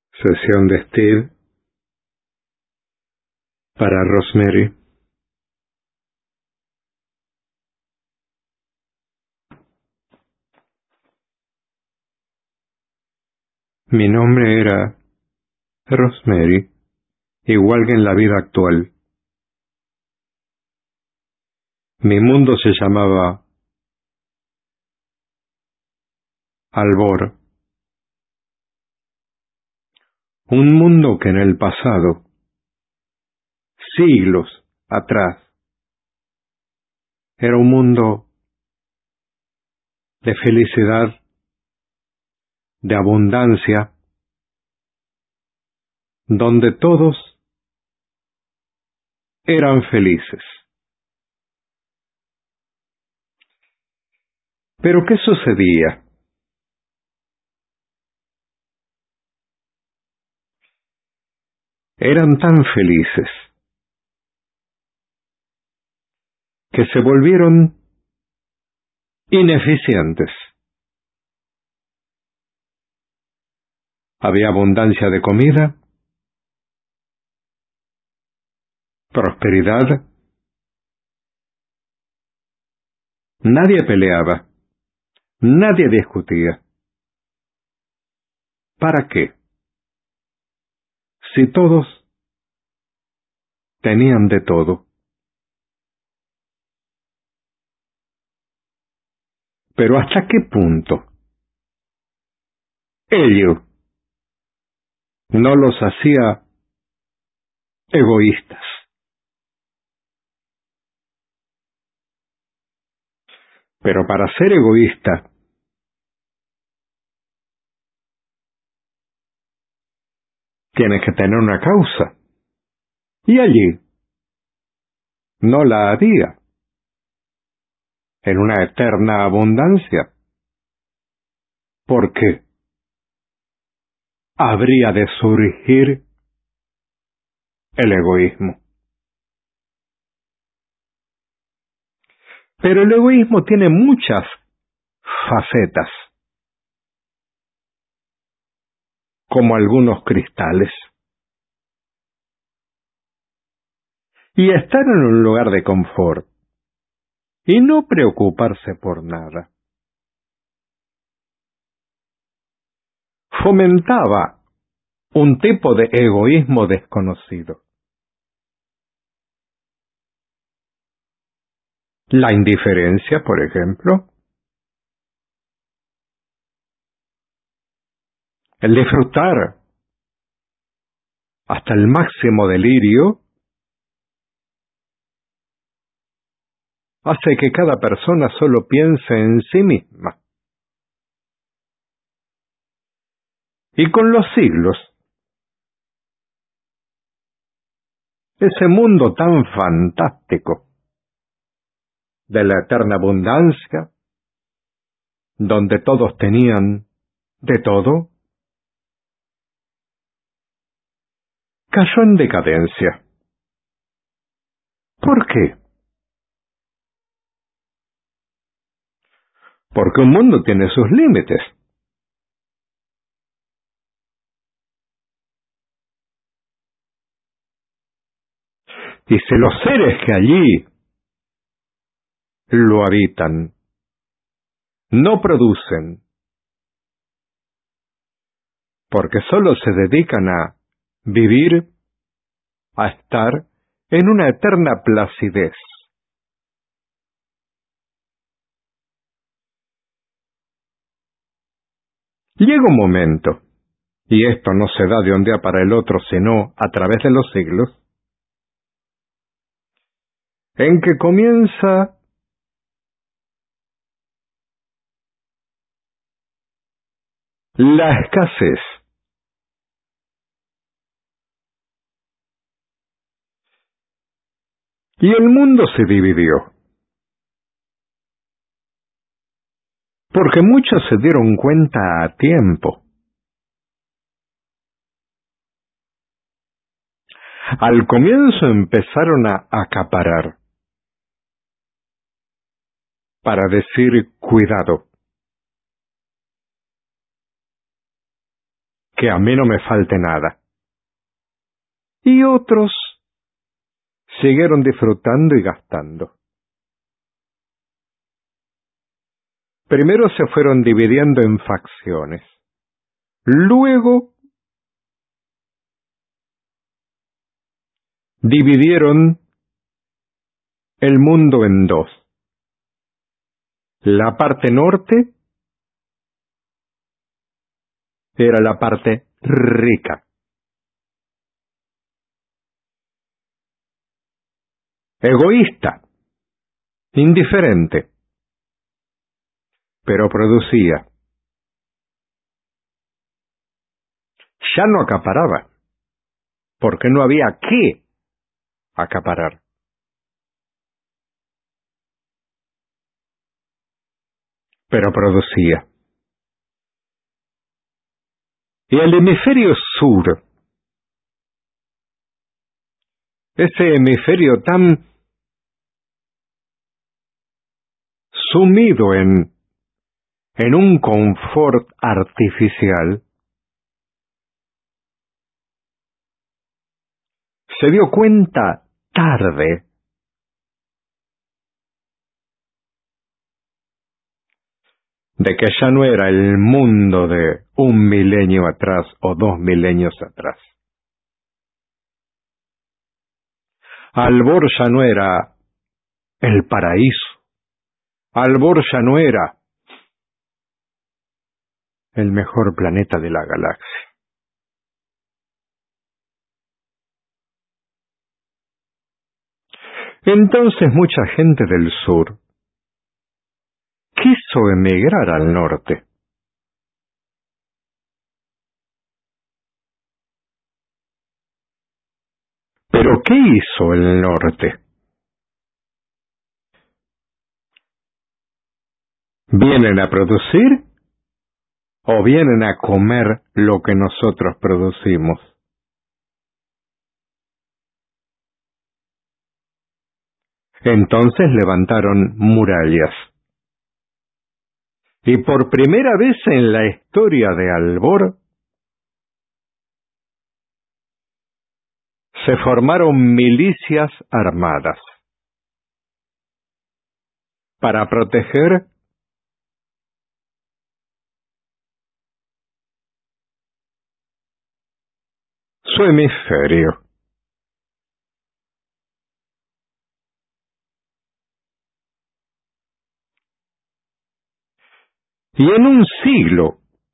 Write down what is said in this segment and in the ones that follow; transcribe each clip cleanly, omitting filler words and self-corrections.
Sesión de Steve para Rosemary. Mi nombre era Rosemary, igual que en la vida actual. Mi mundo se llamaba Albor. Un mundo que en el pasado, siglos atrás, era un mundo de felicidad, de abundancia, donde todos eran felices. Pero ¿qué sucedía? Eran tan felices que se volvieron ineficientes. Había abundancia de comida, prosperidad, nadie peleaba, nadie discutía. ¿Para qué? Si todos tenían de todo. Pero ¿hasta qué punto ello no los hacía egoístas? Pero para ser egoísta tienes que tener una causa. Y allí no la había. En una eterna abundancia. ¿Por qué habría de surgir el egoísmo? Pero el egoísmo tiene muchas facetas, como algunos cristales. Y estar en un lugar de confort y no preocuparse por nada fomentaba un tipo de egoísmo desconocido. La indiferencia, por ejemplo, el disfrutar hasta el máximo delirio, hace que cada persona solo piense en sí misma. Y con los siglos, ese mundo tan fantástico de la eterna abundancia, donde todos tenían de todo, cayó en decadencia. ¿Por qué? Porque un mundo tiene sus límites. Y si los seres que allí lo habitan no producen, porque solo se dedican a vivir, a estar en una eterna placidez, llega un momento, y esto no se da de un día para el otro, sino a través de los siglos, en que comienza la escasez. Y el mundo se dividió, porque muchos se dieron cuenta a tiempo. Al comienzo empezaron a acaparar, para decir cuidado. que a mí no me falte nada. Y otros siguieron disfrutando y gastando. Primero se fueron dividiendo en facciones. Luego dividieron el mundo en dos. La parte norte era la parte rica. Egoísta, indiferente, pero producía. Ya no acaparaba, porque no había qué acaparar. Pero producía. Y el hemisferio sur, ese hemisferio tan sumido en un confort artificial, se dio cuenta tarde de que ya no era el mundo de 1 milenio atrás o 2 milenios atrás. Albor ya no era el paraíso. Albor ya no era el mejor planeta de la galaxia. Entonces mucha gente del sur quiso emigrar al norte. ¿Pero qué hizo el norte? ¿Vienen a producir o vienen a comer lo que nosotros producimos? Entonces levantaron murallas. Y por primera vez en la historia de Albor, se formaron milicias armadas para proteger su hemisferio. Y en un siglo,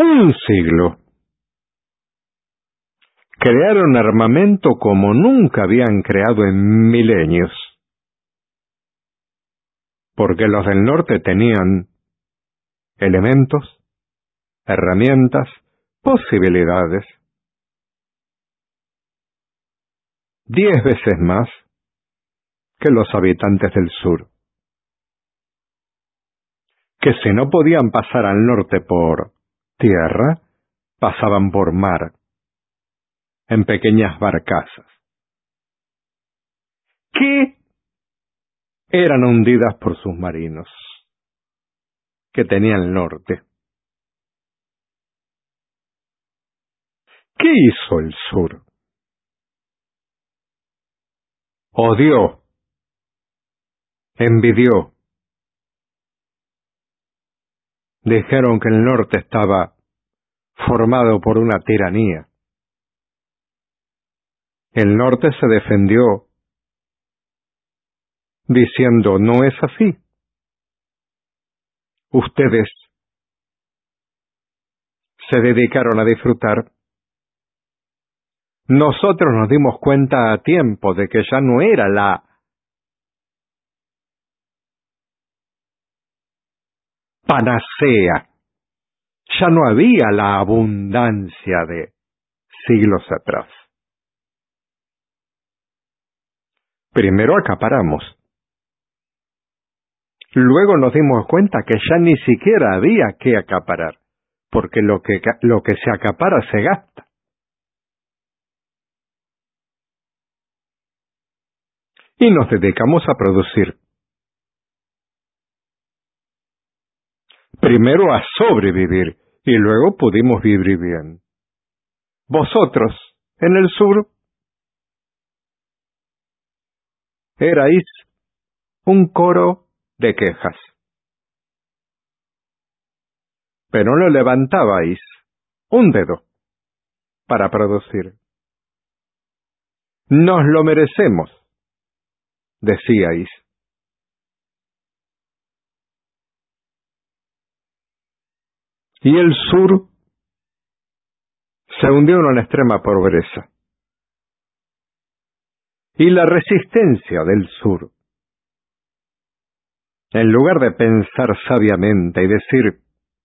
crearon armamento como nunca habían creado en milenios, porque los del norte tenían elementos, herramientas, posibilidades, 10 veces más que los habitantes del sur, que si no podían pasar al norte por tierra, pasaban por mar, en pequeñas barcazas, que eran hundidas por submarinos, que tenían el norte. ¿Qué hizo el sur? Odió, envidió. Dijeron que el norte estaba formado por una tiranía. El norte se defendió diciendo, no es así. Ustedes se dedicaron a disfrutar. Nosotros nos dimos cuenta a tiempo de que ya no era la panacea, ya no había la abundancia de siglos atrás. Primero acaparamos. Luego nos dimos cuenta que ya ni siquiera había que acaparar, porque lo que se acapara se gasta. Y nos dedicamos a producir. Primero a sobrevivir, y luego pudimos vivir bien. Vosotros, en el sur, erais un coro de quejas, pero no levantabais un dedo para producir. Nos lo merecemos, decíais. Y el sur se hundió en una extrema pobreza. Y la resistencia del sur, en lugar de pensar sabiamente y decir,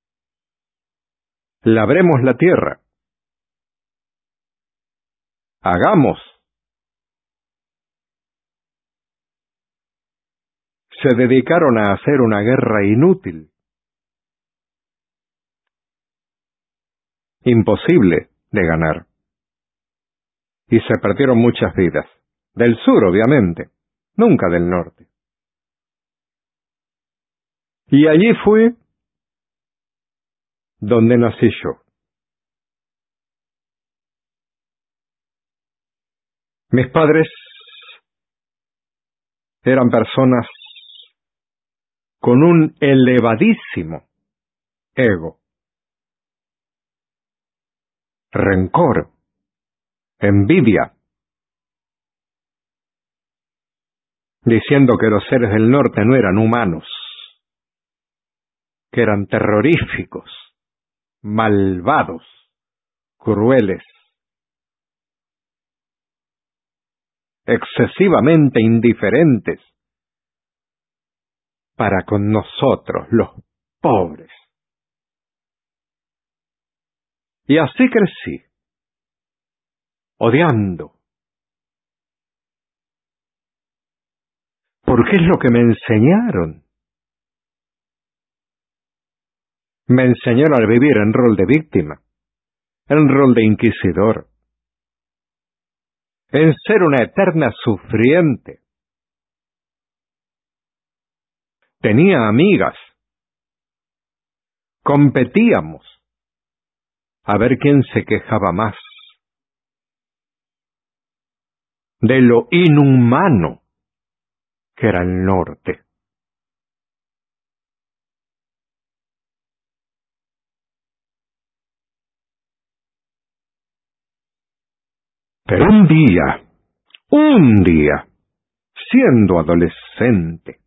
labremos la tierra, hagamos, se dedicaron a hacer una guerra inútil, imposible de ganar. Y se perdieron muchas vidas. Del sur, obviamente, nunca del norte. Y allí fue donde nací yo. Mis padres eran personas con un elevadísimo ego, rencor, envidia, diciendo que los seres del norte no eran humanos, que eran terroríficos, malvados, crueles, excesivamente indiferentes para con nosotros, los pobres. Y así crecí, odiando, porque es lo que me enseñaron. Me enseñaron a vivir en rol de víctima, en rol de inquisidor, en ser una eterna sufriente. Tenía amigas, competíamos a ver quién se quejaba más de lo inhumano que era el norte. Pero un día, siendo adolescente,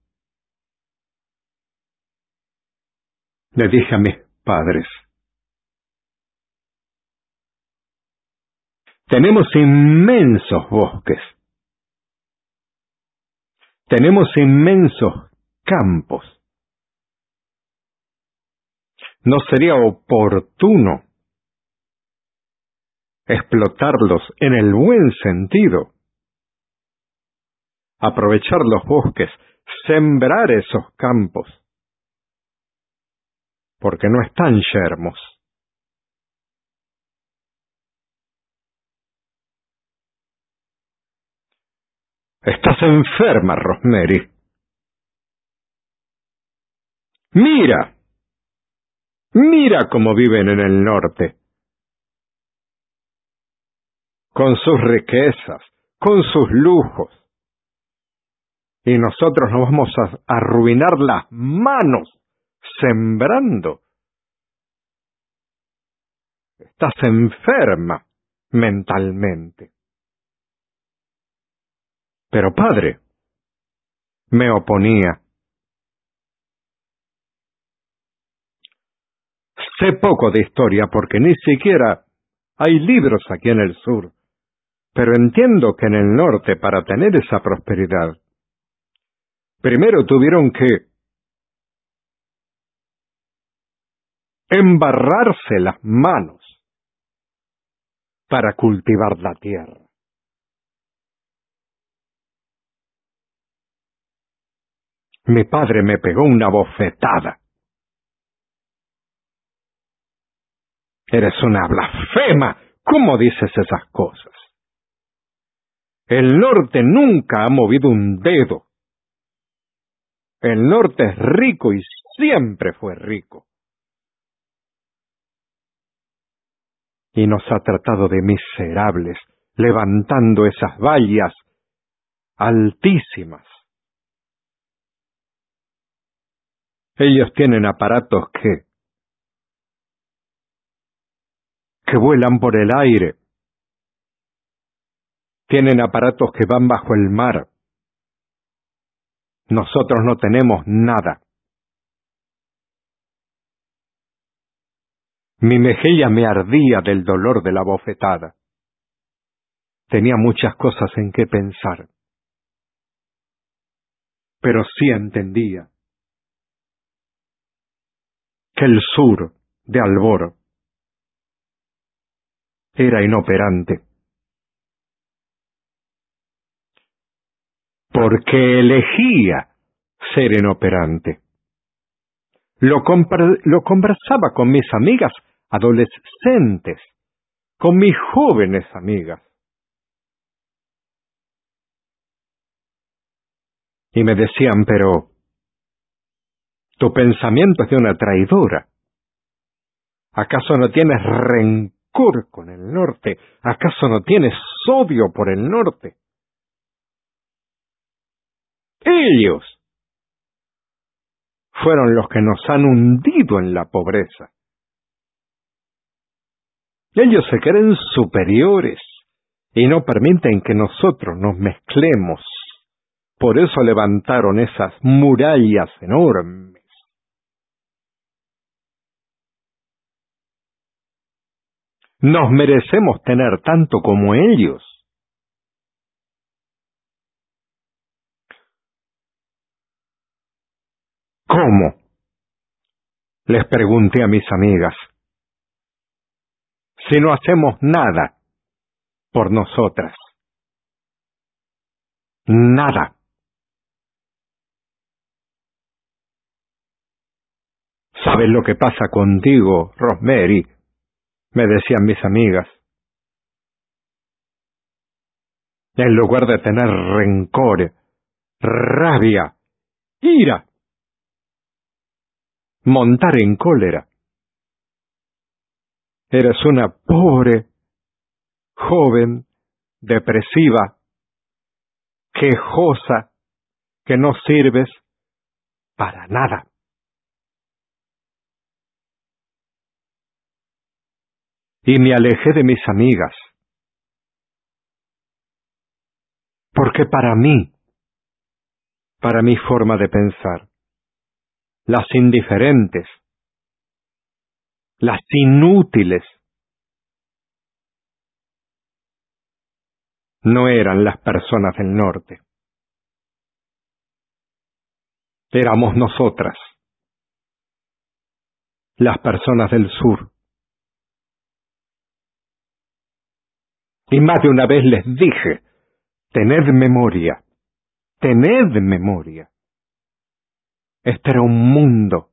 le dije a mis padres, tenemos inmensos bosques, tenemos inmensos campos. ¿No sería oportuno explotarlos en el buen sentido? Aprovechar los bosques, sembrar esos campos, porque no están yermos. Estás enferma, Rosemary. Mira cómo viven en el norte, con sus riquezas, con sus lujos. Y nosotros nos vamos a arruinar las manos sembrando. Estás enferma mentalmente. Pero padre, me oponía. Sé poco de historia porque ni siquiera hay libros aquí en el sur, pero entiendo que en el norte, para tener esa prosperidad, primero tuvieron que embarrarse las manos para cultivar la tierra. Mi padre me pegó una bofetada. Eres una blasfema. ¿Cómo dices esas cosas? El norte nunca ha movido un dedo. El norte es rico y siempre fue rico. y nos ha tratado de miserables, levantando esas vallas altísimas. Ellos tienen aparatos que vuelan por el aire. Tienen aparatos que van bajo el mar. Nosotros no tenemos nada. Mi mejilla me ardía del dolor de la bofetada. Tenía muchas cosas en que pensar. Pero sí entendía que el sur de Albor era inoperante, porque elegía ser inoperante. Lo conversaba con mis amigas adolescentes, con mis jóvenes amigas. Y me decían, pero tu pensamiento es de una traidora. ¿Acaso no tienes rencor con el norte? ¿Acaso no tienes odio por el norte? Ellos fueron los que nos han hundido en la pobreza. Ellos se creen superiores y no permiten que nosotros nos mezclemos. Por eso levantaron esas murallas enormes. Nos merecemos tener tanto como ellos. ¿Cómo? Les pregunté a mis amigas. Si no hacemos nada por nosotras. Nada. ¿Sabes lo que pasa contigo, Rosemary? Me decían mis amigas. En lugar de tener rencor, rabia, ira, montar en cólera, eres una pobre, joven, depresiva, quejosa, que no sirves para nada. Y me alejé de mis amigas, porque para mi forma de pensar, las indiferentes, las inútiles, no eran las personas del norte. Éramos nosotras, las personas del sur. Y más de una vez les dije, tened memoria. Este era un mundo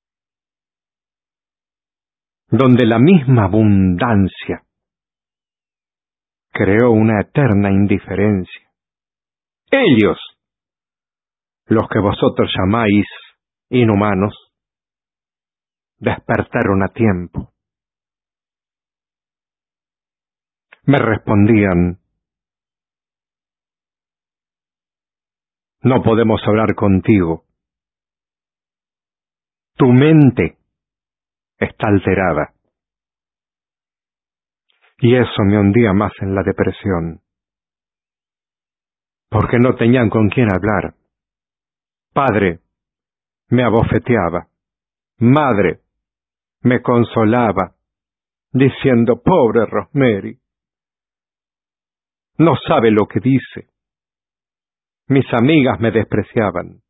donde la misma abundancia creó una eterna indiferencia. Ellos, los que vosotros llamáis inhumanos, despertaron a tiempo. Me respondían, no podemos hablar contigo. Tu mente está alterada. Y eso me hundía más en la depresión, porque no tenían con quién hablar. Padre me abofeteaba, madre me consolaba, diciendo, pobre Rosemary, no sabe lo que dice. Mis amigas me despreciaban.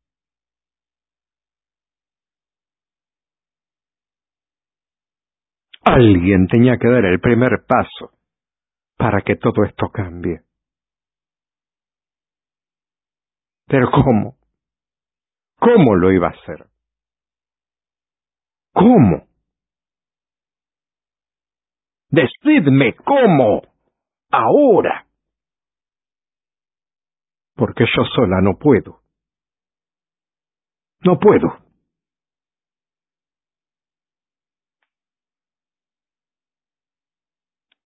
Alguien tenía que dar el primer paso para que todo esto cambie. Pero ¿cómo? ¿Cómo lo iba a hacer? ¿Cómo? Decidme cómo. Ahora. Porque yo sola no puedo. No puedo.